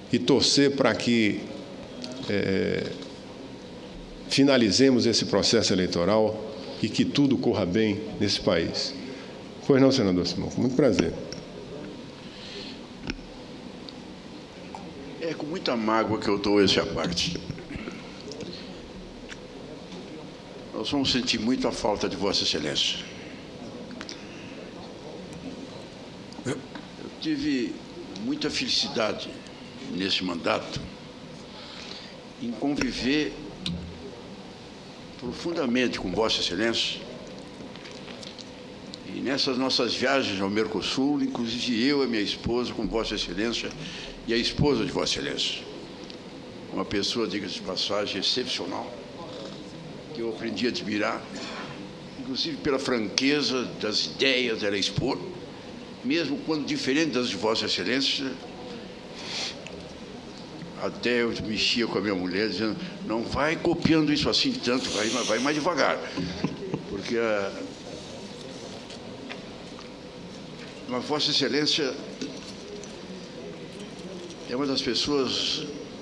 e torcer para que finalizemos esse processo eleitoral e que tudo corra bem nesse país. Pois não, senador Simão, com muito prazer. É com muita mágoa que eu dou essa parte. Nós vamos sentir muito a falta de Vossa Excelência. Eu tive muita felicidade nesse mandato em conviver profundamente com Vossa Excelência e nessas nossas viagens ao Mercosul, inclusive eu e minha esposa com Vossa Excelência e a esposa de Vossa Excelência, uma pessoa, diga-se de passagem, excepcional, que eu aprendi a admirar, inclusive pela franqueza das ideias dela expor, mesmo quando diferente das de Vossa Excelência. Até eu mexia com a minha mulher, dizendo, não vai copiando isso assim tanto, vai mais devagar. Porque mas Vossa Excelência é uma das pessoas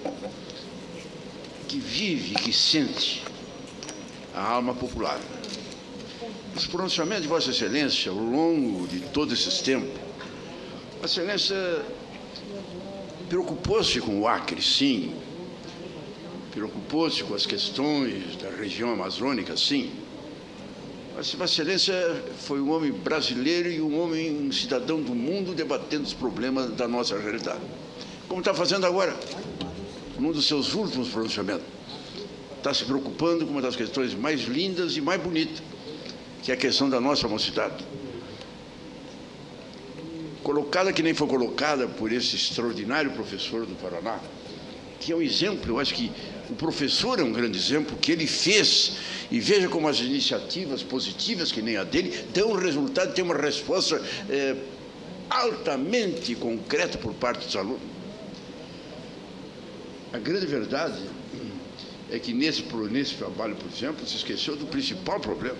que vive, que sente a alma popular. Os pronunciamentos de Vossa Excelência, ao longo de todos esses tempos, Vossa Excelência preocupou-se com o Acre, sim. Preocupou-se com as questões da região amazônica, sim. Mas Vossa Excelência foi um homem brasileiro e um cidadão do mundo debatendo os problemas da nossa realidade. Como está fazendo agora, num dos seus últimos pronunciamentos. Está se preocupando com uma das questões mais lindas e mais bonitas, que é a questão da nossa mocidade. Colocada que nem foi colocada por esse extraordinário professor do Paraná, que é um exemplo, eu acho que o professor é um grande exemplo, que ele fez, e veja como as iniciativas positivas, que nem a dele, dão um resultado, tem uma resposta altamente concreta por parte dos alunos. A grande verdade é que nesse trabalho, por exemplo, se esqueceu do principal problema.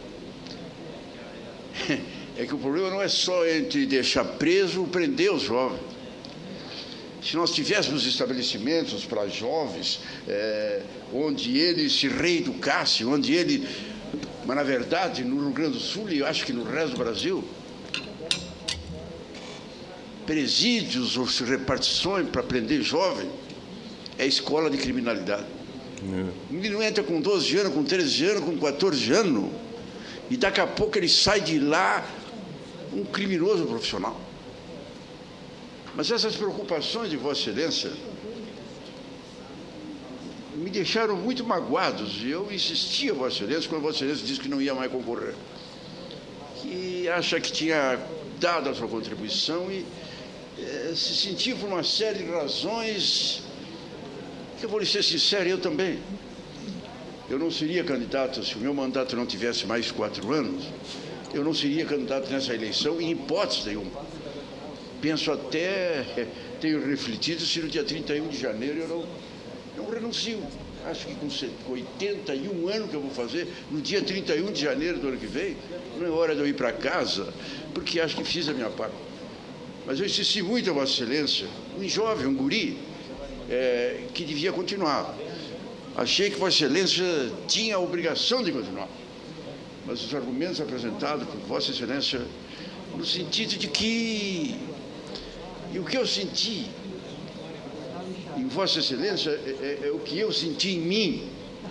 É que o problema não é só entre deixar preso ou prender os jovens. Se nós tivéssemos estabelecimentos para jovens, onde eles se reeducassem, onde ele... Mas, na verdade, no Rio Grande do Sul, e eu acho que no resto do Brasil, presídios ou repartições para prender jovem é escola de criminalidade. O menino entra com 12 anos, com 13 anos, com 14 anos, e daqui a pouco ele sai de lá um criminoso profissional. Mas essas preocupações de Vossa Excelência me deixaram muito magoados, e eu insisti a Vossa Excelência, quando Vossa Excelência disse que não ia mais concorrer, que acha que tinha dado a sua contribuição e se sentia por uma série de razões, que eu vou lhe ser sincero, eu também. Eu não seria candidato, se o meu mandato não tivesse mais 4 anos, eu não seria candidato nessa eleição, em hipótese nenhuma. Penso até, tenho refletido, se no dia 31 de janeiro eu não renuncio. Acho que com 81 anos que eu vou fazer, no dia 31 de janeiro do ano que vem, não é hora de eu ir para casa, porque acho que fiz a minha parte. Mas eu insisti muito a Vossa Excelência, um jovem, um guri, que devia continuar. Achei que Vossa Excelência tinha a obrigação de continuar. Mas os argumentos apresentados por Vossa Excelência, no sentido de que... E o que eu senti em Vossa Excelência é o que eu senti em mim.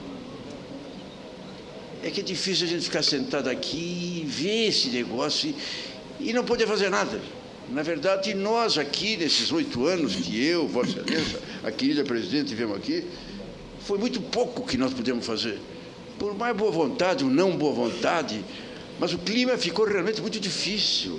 É que é difícil a gente ficar sentado aqui e ver esse negócio e não poder fazer nada. Na verdade, nós aqui, nesses 8 anos que eu, Vossa Excelência, a querida presidente, tivemos aqui, foi muito pouco que nós pudemos fazer. Por mais boa vontade ou não boa vontade, mas o clima ficou realmente muito difícil.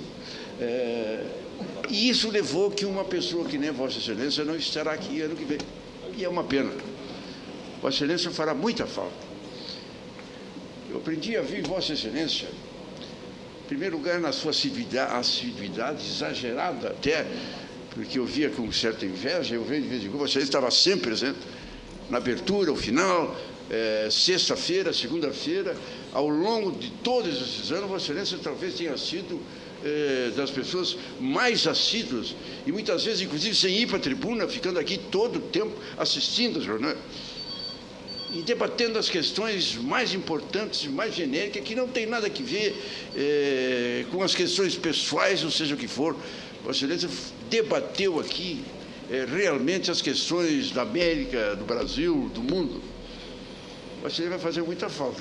E isso levou que uma pessoa que nem Vossa Excelência não estará aqui ano que vem. E é uma pena. Vossa Excelência fará muita falta. Eu aprendi a ver Vossa Excelência, em primeiro lugar, na sua assiduidade exagerada até, porque eu via com certa inveja, eu vejo de vez em quando, Vossa Excelência estava sempre presente, na abertura, ao final, sexta-feira, segunda-feira, ao longo de todos esses anos, Vossa Excelência talvez tenha sido das pessoas mais assíduas, e muitas vezes, inclusive, sem ir para a tribuna, ficando aqui todo o tempo assistindo aos jornais, e debatendo as questões mais importantes, mais genéricas, que não tem nada a ver com as questões pessoais, ou seja o que for. Vossa Excelência debateu aqui realmente as questões da América, do Brasil, do mundo. Vossa Excelência vai fazer muita falta.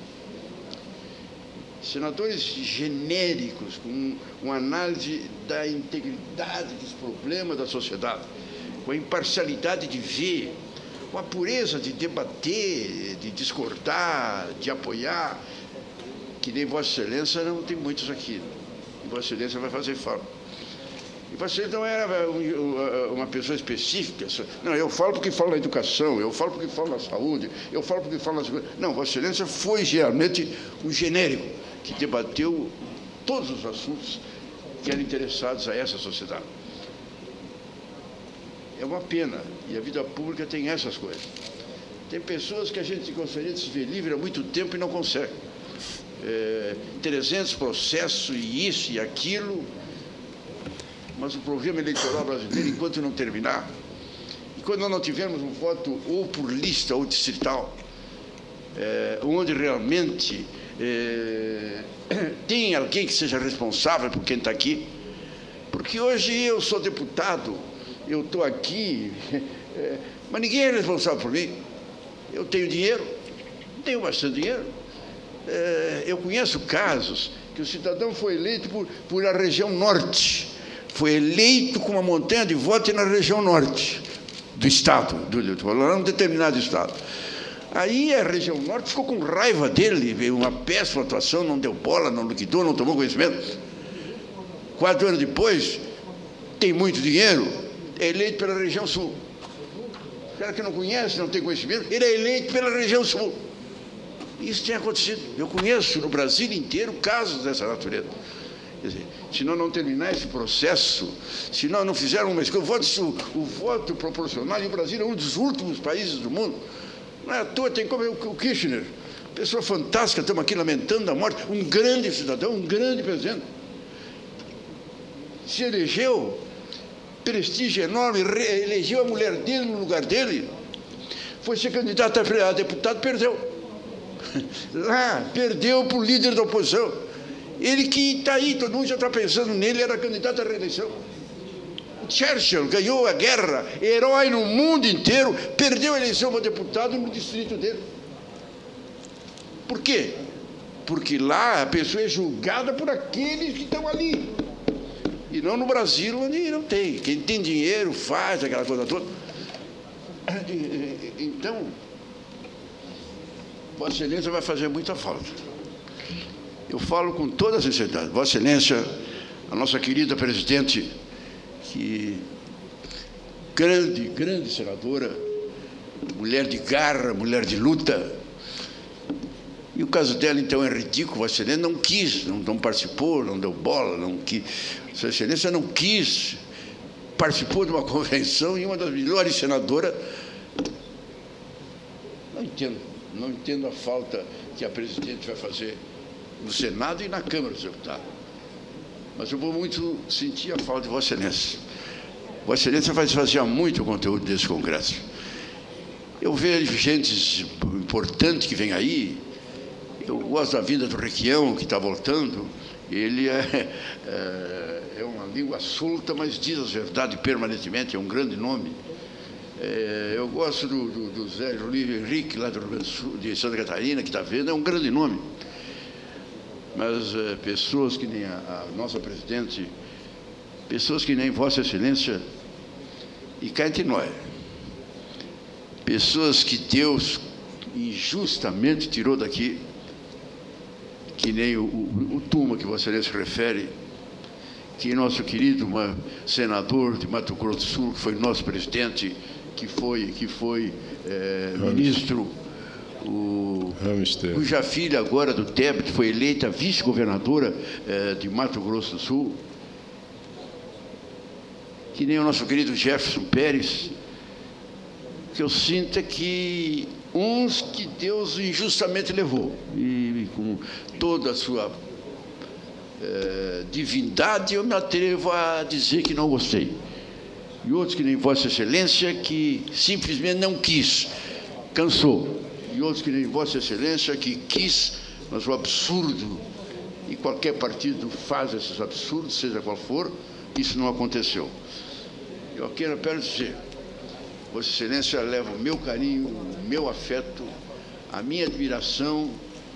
Senadores genéricos, com uma análise da integridade dos problemas da sociedade, com a imparcialidade de ver, com a pureza de debater, de discordar, de apoiar, que nem Vossa Excelência não tem muitos aqui. E Vossa Excelência vai fazer falta. E Vossa Excelência não era uma pessoa específica. Não, eu falo porque falo na educação, eu falo porque falo na saúde, eu falo porque falo na segurança. Não, Vossa Excelência foi geralmente um genérico que debateu todos os assuntos que eram interessados a essa sociedade. É uma pena, e a vida pública tem essas coisas. Tem pessoas que a gente gostaria de se ver livre há muito tempo e não consegue. 300 processos, e isso e aquilo, mas o programa eleitoral brasileiro, enquanto não terminar, e quando nós não tivermos um voto ou por lista ou distrital, onde realmente tem alguém que seja responsável por quem está aqui, porque hoje eu sou deputado, eu estou aqui, mas ninguém é responsável por mim. Eu tenho dinheiro, tenho bastante dinheiro. Eu conheço casos que o cidadão foi eleito por a região norte, foi eleito com uma montanha de votos na região norte do estado, um determinado estado. Aí a região norte ficou com raiva dele, uma péssima atuação, não deu bola, não liquidou, não tomou conhecimento. 4 anos depois, tem muito dinheiro, é eleito pela região sul. O cara que não conhece, não tem conhecimento, ele é eleito pela região sul. Isso tem acontecido. Eu conheço no Brasil inteiro casos dessa natureza. Quer dizer, se nós não terminar esse processo, se nós não fizermos uma escolha, o voto proporcional, e o Brasil é um dos últimos países do mundo. Não é à toa, tem como o Kirchner, pessoa fantástica, estamos aqui lamentando a morte, um grande cidadão, um grande presidente. Se elegeu, prestígio enorme, elegeu a mulher dele no lugar dele, foi ser candidato a deputado, perdeu. Lá, perdeu para o líder da oposição. Ele que está aí, todo mundo já está pensando nele, era candidato à reeleição. Churchill ganhou a guerra, herói no mundo inteiro, perdeu a eleição para deputado no distrito dele. Por quê? Porque lá a pessoa é julgada por aqueles que estão ali. E não no Brasil, onde não tem. Quem tem dinheiro faz aquela coisa toda. Então, Vossa Excelência vai fazer muita falta. Eu falo com toda a sinceridade. Vossa Excelência, a nossa querida presidente, que grande senadora, mulher de garra, mulher de luta. E o caso dela, então, é ridículo. Vossa Excelência não quis, não participou, não deu bola, não quis. Vossa Excelência não quis, participou de uma convenção e uma das melhores senadoras. Não entendo a falta que a presidente vai fazer no Senado e na Câmara dos Deputados. Mas eu vou muito sentir a falta de Vossa Excelência. Vossa Excelência vai esvaziar muito o conteúdo desse congresso. Eu vejo gente importante que vem aí. Eu gosto da vinda do Requião, que está voltando. Ele é uma língua solta, mas diz as verdades permanentemente, é um grande nome. Eu gosto do Zé Olívio Henrique, lá do Rio Grande do Sul, de Santa Catarina, que está vendo, é um grande nome. Mas pessoas que nem a nossa presidente, pessoas que nem Vossa Excelência, e cá entre nós, pessoas que Deus injustamente tirou daqui, que nem o Tuma que Vossa Excelência refere, que nosso querido senador de Mato Grosso do Sul, que foi nosso presidente, que foi ministro, cuja filha agora do Tebet foi eleita vice-governadora de Mato Grosso do Sul, que nem o nosso querido Jefferson Pérez, que eu sinto que uns que Deus injustamente levou, e com toda a sua divindade, eu me atrevo a dizer que não gostei. E outros que nem Vossa Excelência, que simplesmente não quis, cansou. E outros que nem Vossa Excelência, que quis, mas o absurdo, e qualquer partido faz esses absurdos, seja qual for, isso não aconteceu. Eu quero dizer, Vossa Excelência leva o meu carinho, o meu afeto, a minha admiração,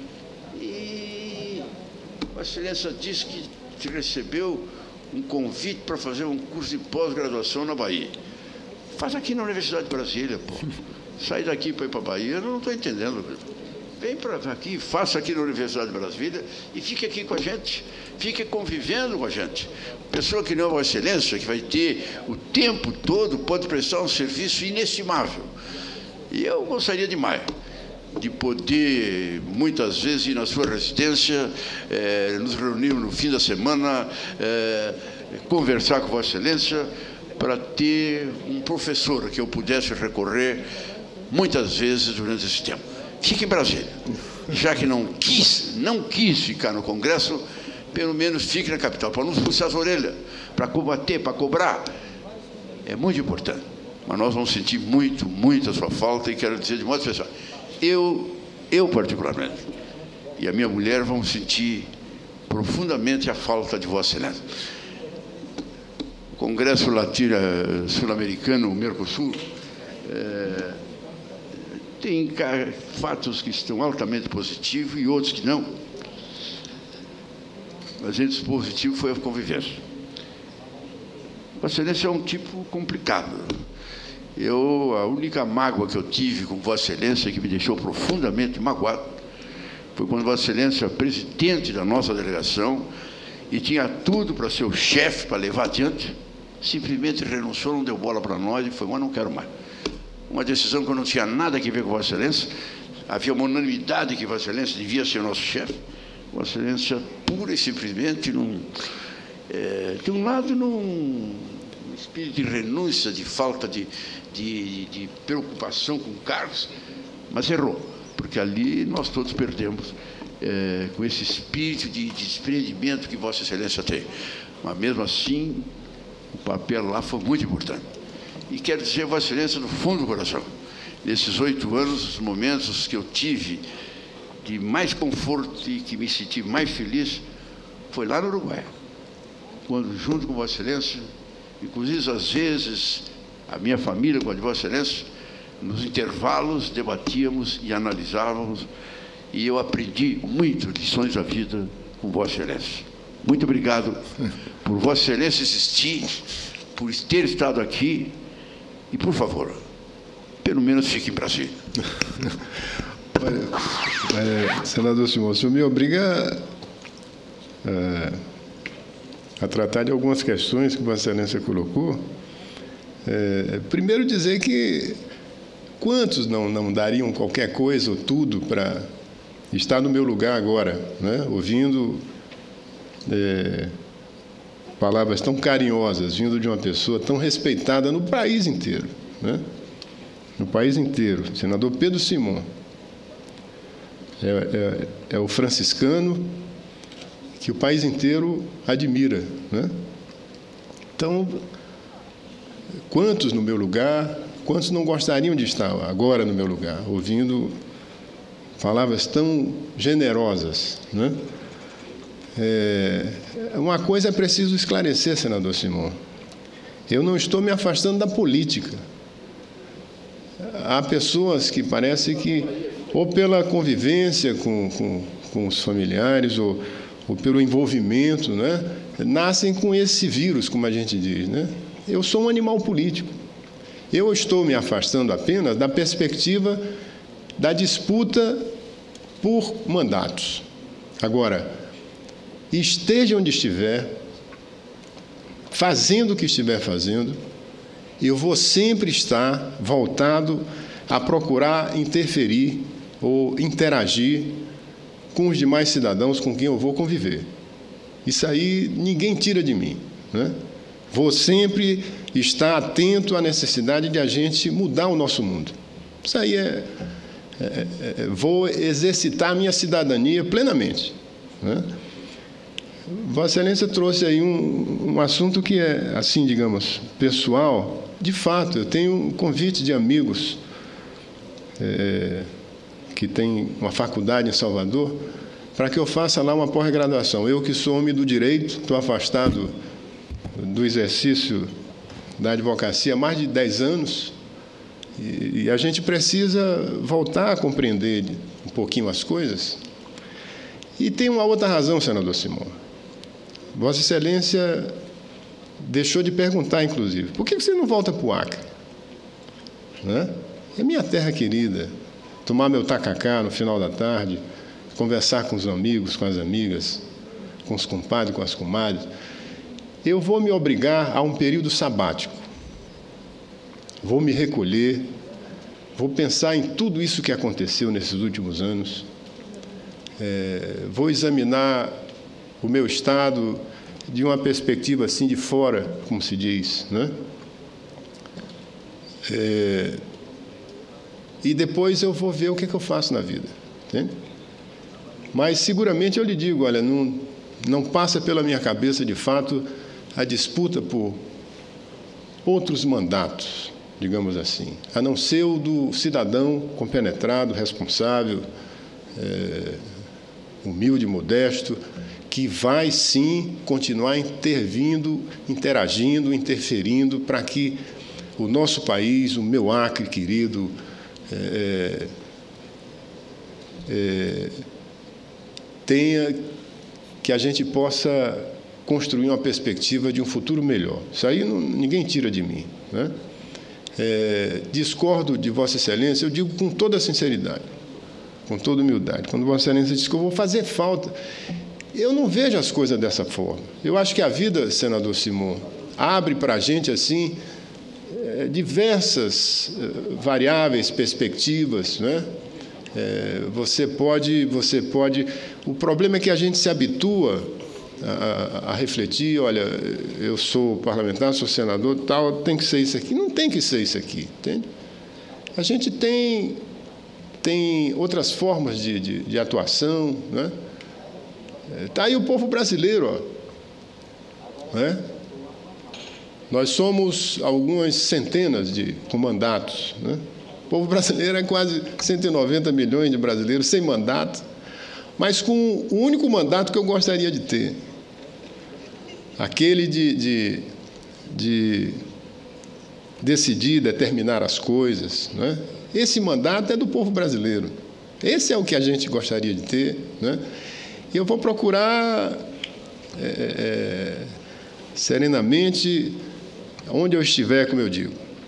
e Vossa Excelência disse que te recebeu um convite para fazer um curso de pós-graduação na Bahia. Faz aqui na Universidade de Brasília, pô. Sai daqui para ir para a Bahia, eu não estou entendendo. Vem para aqui, faça aqui na Universidade de Brasília e fique aqui com a gente, fique convivendo com a gente. Pessoa que não é Vossa Excelência, que vai ter o tempo todo, pode prestar um serviço inestimável. E eu gostaria demais de poder, muitas vezes, ir na sua residência, nos reunirmos no fim da semana, conversar com Vossa Excelência, para ter um professor que eu pudesse recorrer muitas vezes durante esse tempo. Fique em Brasília. Já que não quis ficar no Congresso, pelo menos fique na capital, para não puxar as orelhas, para combater, para cobrar. É muito importante. Mas nós vamos sentir muito, muito a sua falta, e quero dizer de modo especial, eu particularmente, e a minha mulher vamos sentir profundamente a falta de Vossa Excelência. O Congresso Sul-Americano, o Mercosul, tem fatos que estão altamente positivos e outros que não. Mas entre os positivos foi a convivência. Vossa Excelência é um tipo complicado. A única mágoa que eu tive com Vossa Excelência, que me deixou profundamente magoado, foi quando Vossa Excelência, presidente da nossa delegação, e tinha tudo para ser o chefe, para levar adiante, simplesmente renunciou, não deu bola para nós e foi, mas não quero mais. Uma decisão que eu não tinha nada a ver com Vossa Excelência, havia uma unanimidade que Vossa Excelência devia ser nosso chefe. Vossa Excelência, pura e simplesmente, de um lado, num espírito de renúncia, de falta de preocupação com cargos, mas errou, porque ali nós todos perdemos com esse espírito de desprendimento que Vossa Excelência tem. Mas, mesmo assim, o papel lá foi muito importante. E quero dizer, Vossa Excelência, no fundo do coração, nesses 8 anos, os momentos que eu tive de mais conforto e que me senti mais feliz, foi lá no Uruguai, quando, junto com Vossa Excelência, inclusive, às vezes, a minha família, com a de Vossa Excelência, nos intervalos, debatíamos e analisávamos, e eu aprendi muito lições da vida com Vossa Excelência. Muito obrigado por Vossa Excelência existir, por ter estado aqui, e, por favor, pelo menos fique em Brasília. Olha, senador Simão, o senhor me obriga a tratar de algumas questões que Vossa Excelência colocou. Primeiro, dizer que quantos não dariam qualquer coisa ou tudo para estar no meu lugar agora, né? Ouvindo palavras tão carinhosas, vindo de uma pessoa tão respeitada no país inteiro, né? No país inteiro. O senador Pedro Simão é o franciscano que o país inteiro admira, né? Então, quantos no meu lugar, quantos não gostariam de estar agora no meu lugar, ouvindo palavras tão generosas, né? Uma coisa é preciso esclarecer, senador Simão. Eu não estou me afastando da política. Há pessoas que parece que, ou pela convivência com os familiares, ou pelo envolvimento, né, nascem com esse vírus, como a gente diz, né? Eu sou um animal político. Eu estou me afastando apenas da perspectiva da disputa por mandatos. Agora, esteja onde estiver, fazendo o que estiver fazendo, eu vou sempre estar voltado a procurar interferir ou interagir com os demais cidadãos com quem eu vou conviver. Isso aí ninguém tira de mim, né? Vou sempre estar atento à necessidade de a gente mudar o nosso mundo. Isso aí vou exercitar a minha cidadania plenamente, né? Vossa Excelência trouxe aí um assunto que é, assim, digamos, pessoal. De fato, eu tenho um convite de amigos que têm uma faculdade em Salvador para que eu faça lá uma pós-graduação. Eu, que sou homem do direito, estou afastado do exercício da advocacia há mais de 10 anos, e a gente precisa voltar a compreender um pouquinho as coisas. E tem uma outra razão, senador Simão. Vossa Excelência deixou de perguntar, inclusive, por que você não volta para o Acre? Né? É minha terra querida. Tomar meu tacacá no final da tarde, conversar com os amigos, com as amigas, com os compadres, com as comadres. Eu vou me obrigar a um período sabático. Vou me recolher, vou pensar em tudo isso que aconteceu nesses últimos anos. Vou examinar o meu estado de uma perspectiva assim de fora, como se diz, né? E depois eu vou ver o que eu faço na vida, entende? Mas seguramente eu lhe digo, olha, não passa pela minha cabeça de fato a disputa por outros mandatos, digamos assim, a não ser o do cidadão compenetrado, responsável, humilde, modesto, que vai, sim, continuar intervindo, interagindo, interferindo para que o nosso país, o meu Acre querido, tenha, que a gente possa construir uma perspectiva de um futuro melhor. Isso aí ninguém tira de mim, né? Discordo de Vossa Excelência, eu digo com toda sinceridade, com toda humildade. Quando Vossa Excelência diz que eu vou fazer falta, eu não vejo as coisas dessa forma. Eu acho que a vida, senador Simão, abre para a gente, assim, diversas variáveis, perspectivas, né? Você pode... O problema é que a gente se habitua a refletir, olha, eu sou parlamentar, sou senador, tal, tem que ser isso aqui. Não tem que ser isso aqui, entende? A gente tem outras formas de atuação, né? Está aí o povo brasileiro, ó, né? Nós somos algumas centenas de mandatos, né? O povo brasileiro é quase 190 milhões de brasileiros sem mandato, mas com o único mandato que eu gostaria de ter, aquele de decidir, determinar as coisas, né? Esse mandato é do povo brasileiro. Esse é o que a gente gostaria de ter, né? E eu vou procurar serenamente, onde eu estiver, como eu digo,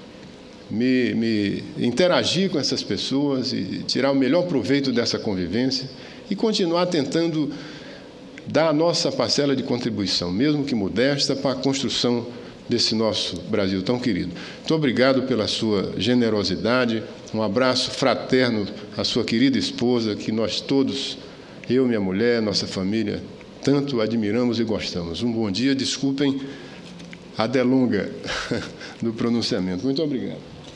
me interagir com essas pessoas e tirar o melhor proveito dessa convivência e continuar tentando dar a nossa parcela de contribuição, mesmo que modesta, para a construção desse nosso Brasil tão querido. Muito obrigado pela sua generosidade, um abraço fraterno à sua querida esposa, que nós todos, eu, minha mulher, nossa família, tanto admiramos e gostamos. Um bom dia, desculpem a delonga do pronunciamento. Muito obrigado.